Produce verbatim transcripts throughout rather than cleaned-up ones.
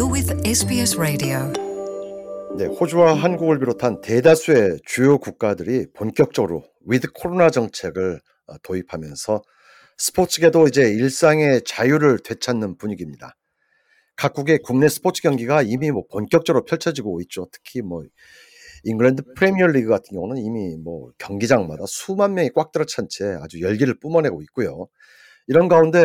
You're with 에스비에스 Radio. 네, 호주와 한국을 비롯한 대다수의 주요 국가들이 본격적으로 위드 코로나 정책을 어, 도입하면서 스포츠계도 이제 일상의 자유를 되찾는 분위기입니다. 각국의 국내 스포츠 경기가 이미 뭐 본격적으로 펼쳐지고 있죠. 특히 뭐 잉글랜드 프리미어리그 같은 경우는 이미 뭐 경기장마다 수만 명이 꽉 들어찬 채 아주 열기를 뿜어내고 있고요. 이런 가운데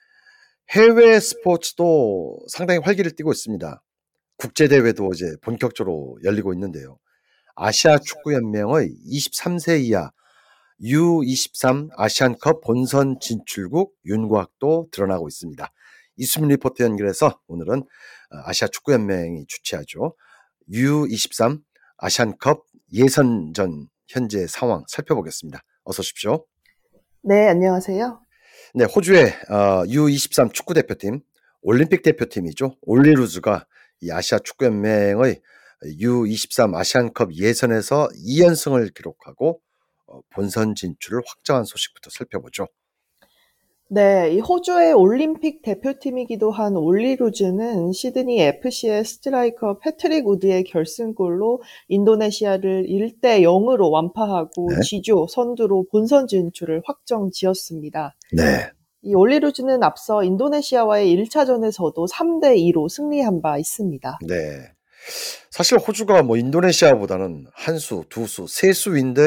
해외 스포츠도 상당히 활기를 띠고 있습니다. 국제대회도 이제 본격적으로 열리고 있는데요. 아시아 축구연맹의 이십삼 세 이하 유 이십삼 아시안컵 본선 진출국 윤곽도 드러나고 있습니다. 이수민 리포터 연결해서 오늘은 아시아 축구연맹이 주최하죠. 유 이십삼 아시안컵 예선전 현재 상황 살펴보겠습니다. 어서 오십시오. 네, 안녕하세요. 네, 호주의 어, 유 이십삼 축구대표팀, 올림픽 대표팀이죠. 올리루즈가 이 아시아 축구연맹의 유 이십삼 아시안컵 예선에서 이 연승을 기록하고 어, 본선 진출을 확정한 소식부터 살펴보죠. 네, 이 호주의 올림픽 대표팀이기도 한 올리루즈는 시드니 에프씨의 스트라이커 패트릭 우드의 결승골로 인도네시아를 일 대 영으로 완파하고 네. G조 선두로 본선 진출을 확정지었습니다. 네. 이 올리루즈는 앞서 인도네시아와의 일 차전에서도 삼 대 이로 승리한 바 있습니다. 네. 사실 호주가 뭐 인도네시아보다는 한 수, 두 수, 세 수인데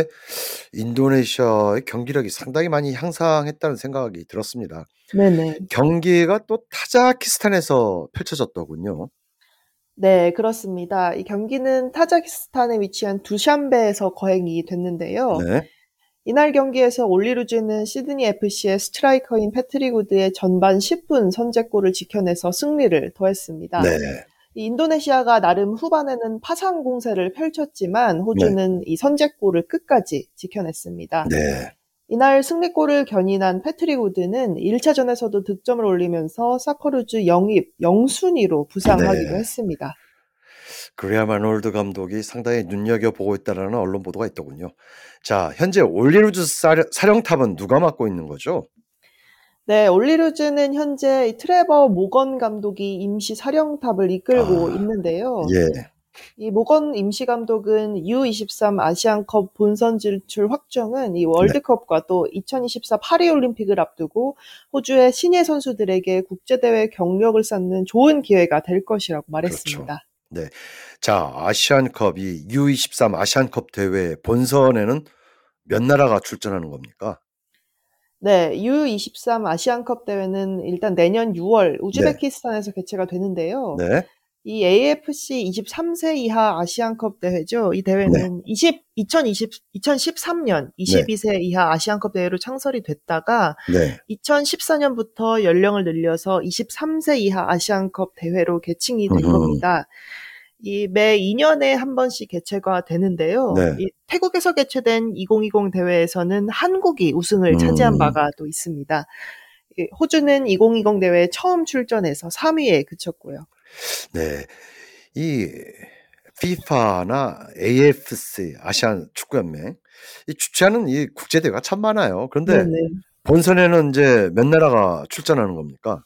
인도네시아의 경기력이 상당히 많이 향상했다는 생각이 들었습니다. 네네. 경기가 또 타자키스탄에서 펼쳐졌더군요. 네, 그렇습니다. 이 경기는 타자키스탄에 위치한 두샨베에서 거행이 됐는데요. 네. 이날 경기에서 올리루즈는 시드니 에프씨의 스트라이커인 패트릭 우드의 전반 십 분 선제골을 지켜내서 승리를 더했습니다. 네. 이 인도네시아가 나름 후반에는 파상 공세를 펼쳤지만 호주는 이 선제골을 끝까지 지켜냈습니다. 네. 이날 승리골을 견인한 패트릭 우드는 일 차전에서도 득점을 올리면서 사커루즈 영입 영순위로 부상하기도 네. 했습니다. 그레암 아놀드 감독이 상당히 눈여겨보고 있다는 언론 보도가 있더군요. 자, 현재 올리루즈 사령, 사령탑은 누가 맡고 있는 거죠? 네, 올리루즈는 현재 이 트레버 모건 감독이 임시 사령탑을 이끌고 아, 있는데요. 예. 이 모건 임시 감독은 유 이십삼 아시안컵 본선 진출 확정은 이 월드컵과 또 이천이십사 파리올림픽을 앞두고 호주의 신예 선수들에게 국제대회 경력을 쌓는 좋은 기회가 될 것이라고 말했습니다. 그렇죠. 네. 자, 아시안컵, 이 유 이십삼 아시안컵 대회 본선에는 몇 나라가 출전하는 겁니까? 네, 유 이십삼 아시안컵 대회는 일단 내년 유월 네. 우즈베키스탄에서 개최가 되는데요. 네. 이 에이에프씨 이십삼 세 이하 아시안컵 대회죠. 이 네. 대회는 이십, 이천이십, 이천십삼 년 네. 이십이 세 이하 아시안컵 대회로 창설이 됐다가 네. 이천십사 년부터 연령을 늘려서 이십삼 세 이하 아시안컵 대회로 개칭이 된 음흠. 겁니다. 이 매 이 년에 한 번씩 개최가 되는데요. 네. 이 태국에서 개최된 이천이십 대회에서는 한국이 우승을 차지한 음. 바가 또 있습니다. 이 호주는 이천이십 대회에 처음 출전해서 삼 위에 그쳤고요. 네. 이 피파나 에이에프씨 아시안 축구연맹 이 주최하는 이 국제대회가 참 많아요. 그런데 네네. 본선에는 이제 몇 나라가 출전하는 겁니까?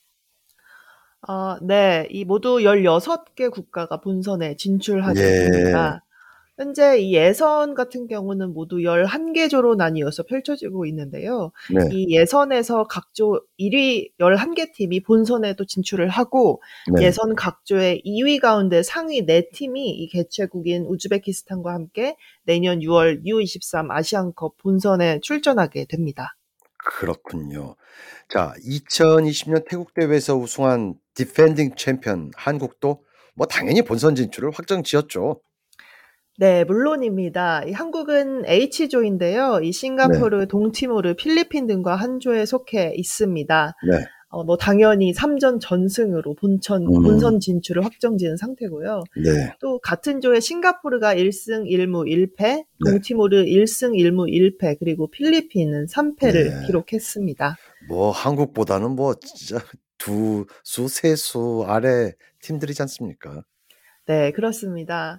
아, 네. 이 모두 열여섯 개 국가가 본선에 진출하게 예. 됩니다. 현재 이 예선 같은 경우는 모두 열한 개 조로 나뉘어서 펼쳐지고 있는데요. 네. 이 예선에서 각조 일 위 열한 개 팀이 본선에 또 진출을 하고 네. 예선 각조의 이 위 가운데 상위 네 팀이 이 개최국인 우즈베키스탄과 함께 내년 유월 유 이십삼 아시안컵 본선에 출전하게 됩니다. 그렇군요. 자, 이천이십 년 태국 대회에서 우승한 디펜딩 챔피언 한국도 뭐 당연히 본선 진출을 확정지었죠. 네, 물론입니다. 이 한국은 H조인데요. 이 네. 싱가포르, 동티모르, 필리핀 등과 한 조에 속해 있습니다. 네. 어, 뭐 당연히 삼 전 전승으로 본천, 음. 본선 진출을 확정지은 상태고요. 네. 또 같은 조에 싱가포르가 일 승 일 무 일 패, 네. 동티모르 일 승 일 무 일 패, 그리고 필리핀은 삼 패를 네. 기록했습니다. 뭐 한국보다는 뭐 진짜 두 수, 세 수 아래 팀들이지 않습니까? 네, 그렇습니다.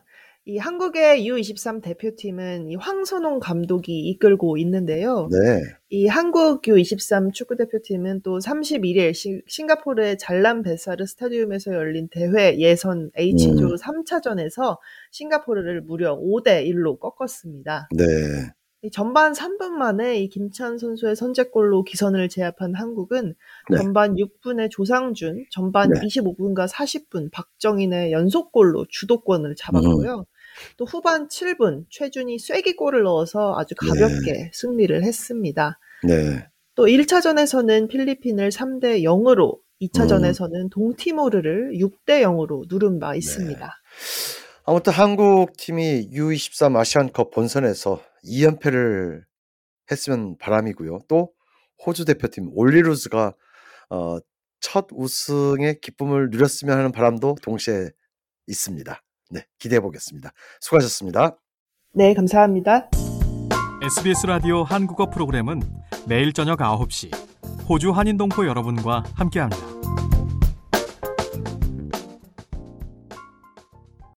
이 한국의 유 이십삼 대표팀은 이 황선홍 감독이 이끌고 있는데요. 네. 이 한국 유 이십삼 축구 대표팀은 또 삼십일 일 시, 싱가포르의 잘람 베사르 스타디움에서 열린 대회 예선 H조 음. 삼 차전에서 싱가포르를 무려 오 대 일로 꺾었습니다. 네. 이 전반 삼 분 만에 이 김찬 선수의 선제골로 기선을 제압한 한국은 네. 전반 육 분에 조상준, 전반 네. 이십오 분과 사십 분 박정인의 연속골로 주도권을 잡았고요. 음. 또 후반 칠 분 최준이 쐐기골을 넣어서 아주 가볍게 네. 승리를 했습니다. 네. 또 일 차전에서는 필리핀을 삼 대 영으로, 이 음. 차전에서는 동티모르를 육 대 영으로 누른 바 네. 있습니다. 아무튼 한국 팀이 유 이십삼 아시안컵 본선에서 이 연패를 했으면 바람이고요. 또 호주 대표팀 올리루즈가 어, 첫 우승의 기쁨을 누렸으면 하는 바람도 동시에 있습니다. 네, 기대해 보겠습니다. 수고하셨습니다. 네, 감사합니다. 에스비에스 라디오 한국어 프로그램은 매일 저녁 아홉 시 호주 한인동포 여러분과 함께합니다.